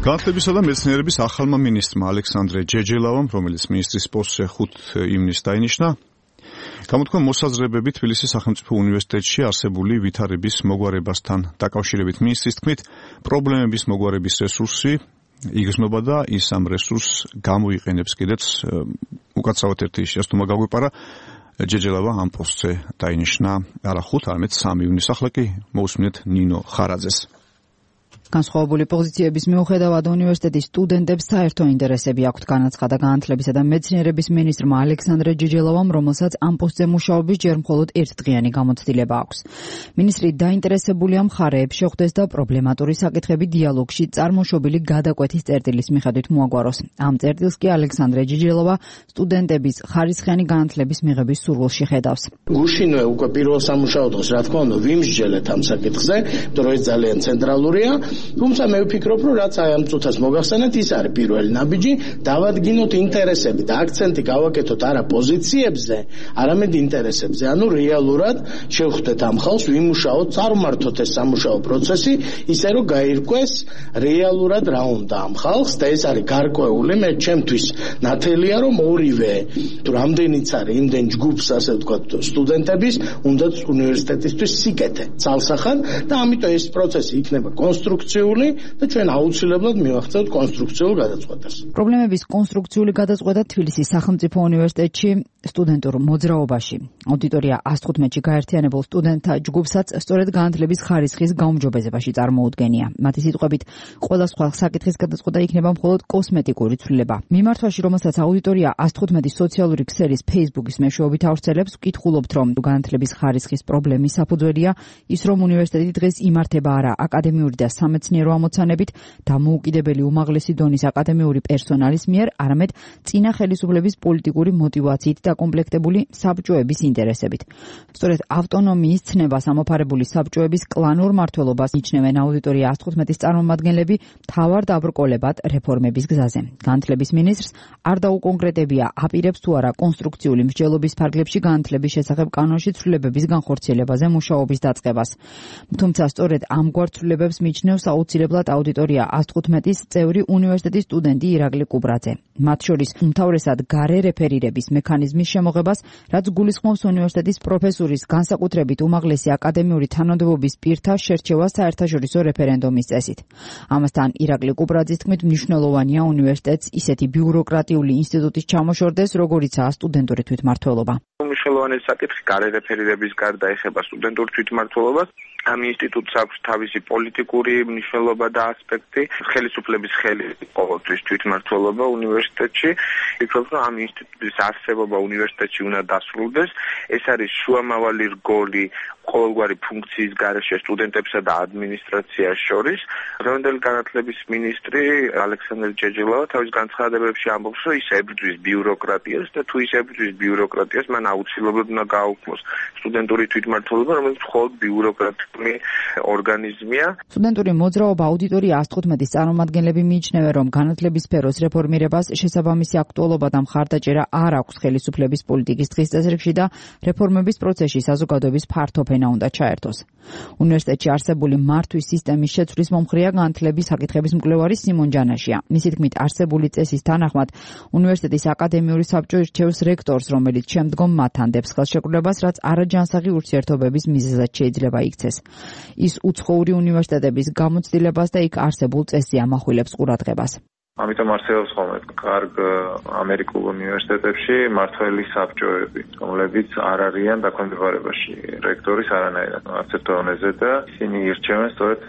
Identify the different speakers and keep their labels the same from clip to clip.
Speaker 1: განათლებისა და მეცნიერების ახალმა მინისტრმა ალექსანდრე ჯეჯელავამ, რომელიც მინისტრის პოსტზე 5 ივნისს დაინიშნა, გამოთქვა მოსაზრებები თბილისის სახელმწიფო უნივერსიტეტში არსებული ვითარების მოგვარებასთან დაკავშირებით. მინისტრის თქმით, პრობლემების მოგვარების რესურსი იგრძნობა და ის ამ რესურსს გამოიყენებს კიდეც. უკაცრავად ერთი შეცდომა გაგვეპარა. ჯეჯელავა ამ პოსტზე დაინიშნა არა 5, არამედ 3 ივნისს. ახლა კი მოусმინეთ ნინო ხარაძეს.
Speaker 2: განსხვავებული პოზიციების მიუხედავად უნივერსიტეტის სტუდენტებს საერთო ინტერესები აქვთ, განაცხადა განათლებისა და მეცნიერების მინისტრმა ალექსანდრე ჯეჯელავამ, რომელსაც ამ პოსტზე მუშაობის ჯერ მხოლოდ ერთდღიანი გამოცდილება აქვს. მინისტრი დაინტერესებულია მხარეებს შეხვდეს და პრობლემატური საკითხები დიალოგში წარმოშობილი გადაკვეთის წერტილის მიხედვით მოაგვაროს. ამ წერტილს კი ალექსანდრე ჯეჯელავა სტუდენტების ხარისხიანი განათლების მიღების სურვილში ხედავს.
Speaker 3: გუშინვე უკვე პირველ სამუშაო დღეს, რა თქმა უნდა, ვიმსჯელეთ ამ საკითხზე, იმიტომ რომ ეს ძალიან ცენტრალურია. თუმცა მე ვფიქრობ, რომ რაც აი ამ წუთას მოგახსენეთ, ის არის პირველი ნაბიჯი, დავადგინოთ ინტერესები და აქცენტი გავაკეთოთ არა პოზიციებზე, არამედ ინტერესებზე. ანუ რეალურად შევხვდეთ ამ ხალხს, ვიმუშაოთ, წარმართოთ ეს სამუშაო პროცესი, ისე რომ გაირკვეს რეალურად რა უნდა ამ ხალხს და ეს არის გარკვეული. მე ჩემთვის ნათელია, რომ ორივე თუ რამდენიც არის იმდენ ჯგუფს, ასე ვთქვათ, სტუდენტების, უნდათ უნივერსიტეტისთვის სიკეთე ცალსახად და ამიტომ ეს პროცესი იქნება კონსტრუქციული და ჩვენ აუცილებლად მივახცევთ კონსტრუქციულ გადაწყვეტას.
Speaker 2: პრობლემების კონსტრუქციული გადაწყვეტა თბილისის სახელმწიფო უნივერსიტეტში სტუდენტურ მოძრაობაში. აუდიტორია 115-ში გაერთიანებულ სტუდენტთა ჯგუფსაც სწორედ განათლების ხარისხის გაუმჯობესებაში წარმოუდგენია. მათი სიტყვებით, ყველა სხვა საკითხის გადაწყვეტა იქნება მხოლოდ კოსმეტიკური ცვლილება. მიმართვაში, რომელსაც აუდიტორია 115 სოციალური ქსელის Facebook-ის მეშვეობით ავრცელებს, ვკითხულობთ, რომ განათლების ხარისხის პრობლემის საფუძველია ის, რომ უნივერსიტეტი დღეს იმართება არა აკადემიური და სამეცნიერო ამოცანებით, დამოუკიდებელი უმაღლესი დონის აკადემიური პერსონალის მიერ, არამედ წინა ხელისუფლების პოლიტიკური მოტივაციით დაკომპლექტებული საბჭოების ინტერესებით. სწორედ ავტონომიის ცნებას ამოფარებული საბჭოების კლანურ მმართველობას ნიშნევენ აუდიტორია 115-ის წარმომადგენლები მთავარ დაბრკოლებად რეფორმების გზაზე. განათლების მინისტრს არ დაუკონკრეტებია, აპირებს თუ არა კონსტრუქციული მსჯელობის ფარგლებში განათლების შესახებ კანონში ცვლილებების განხორციელებაზე მუშაობის დაწყებას. თუმცა სწორედ ამგვარ ცვლილებებს მიჩნევს აუცილებლად აუდიტორია 115-ის წევრი უნივერსიტეტის სტუდენტი ირაკლი კუბრაძე. მათ შორის უმთავრესად გარე რეფერირების მექანიზმის შემოღებას, რაც გულისხმობს უნივერსიტეტის პროფესურის განსაკუთრებით უმაღლესი აკადემიური თანამდებობის პირთა შერჩევას საერთაშორისო რეფერენდუმის წესით. ამასთან ირაკლი კუბრაძის თქმით, მნიშვნელოვანია უნივერსიტეტს ისეთი ბიუროკრატიული ინსტიტუტის ჩამოშორდეს, როგორიცაა სტუდენტური თვითმმართველობა.
Speaker 4: მნიშვნელოვანი საკითხი გარე რეფერირების გარდა ეხება სტუდენტურ თვითმმართველობას. ამ ინსტიტუტს აქვს თავისი პოლიტიკური მნიშვნელობა და ასპექტი. ხელისუფლების ხელი ყოველთვის თვითმმართველობა უნივერსიტეტში. ვფიქრობ, რომ ამ ინსტიტუტის არსებობა უნივერსიტეტში უნდა დასრულდეს. ეს არის შუამავალი რგოლი ყოველგვარი ფუნქციის გარეშე სტუდენტებსა და ადმინისტრაციას შორის. დღევანდელი განათლების მინისტრი ალექსანდრე ჯეჯელავა თავის განცხადებებში ამბობს, რომ ის ებრძვის ბიუროკრატიას და თუ ის ებრძვის ბიუროკრატიას, მან აუცილებლად უნდა გააუქმოს სტუდენტური თვითმმართველობა, რომელიც მხოლოდ ბიუროკრატიული ორგანიზმია.
Speaker 2: სტუდენტური მოძრაობა აუდიტორია 115-ის წარმომადგენლები მიიჩნევენ, რომ განათლების სფეროს რეფორმირებას შესაბამისი აქტუალობა და მხარდაჭერა არ აქვს ხელისუფლების პოლიტიკის დღის წესრიგში და რეფორმების პროცესში საზოგადოების ფართო ფენა უნდა ჩაერთოს. უნივერსიტეტში არსებული მართვის სისტემის შეცვლის მომხრეა განათლების საკითხების მკვლევარი სიმონ ჯანაშია. მისი თქმით, არსებული წესის თანახმად უნივერსიტეტის აკადემიური საბჭო ირჩევს რექტორს, რომელიც შემდგომ მათთან დებს ხელშეკრულებას, რაც არაჯანსაღი ურთიერთობების მიზეზად შეიძლება იქცეს. ის უცხოური უნივერსიტეტების გამოცდილებას და იქ არსებულ წესზე ამახვილებს ყურადღებას.
Speaker 5: ამიტომ არსებობს ხოლმე კარგ ამერიკულ უნივერსიტეტებში მმართველი საბჭოები, რომლებიც არ არიან დაქვემდებარებაში რექტორის არანაირად არც ერთ დონეზე და ისინი ირჩევენ სწორედ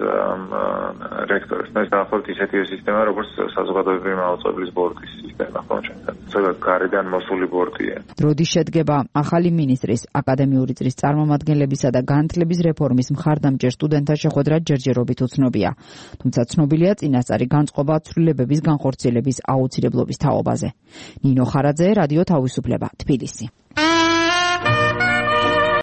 Speaker 5: რექტორს. ეს დაახლოებით ისეთივე სისტემა, როგორც საზოგადოებრივი მაუწყებლის ბორდის სისტემა, ხო ჩვენთან. სწორედ გარედან მოსული ბორდია.
Speaker 2: დროდის შედგება ახალი მინისტრის, აკადემიური წრის წარმომადგენლებისა და განათლების რეფორმის მხარდამჭერ სტუდენტთა შეხვედრა ჯერჯერობით უცნობია. თუმცა ცნობილია წინასწარი განწყობა ცვლილებების განხორციელების აუცილებლობის თაობაზე. ნინო ხარაძე, რადიო თავისუფლება, თბილისი.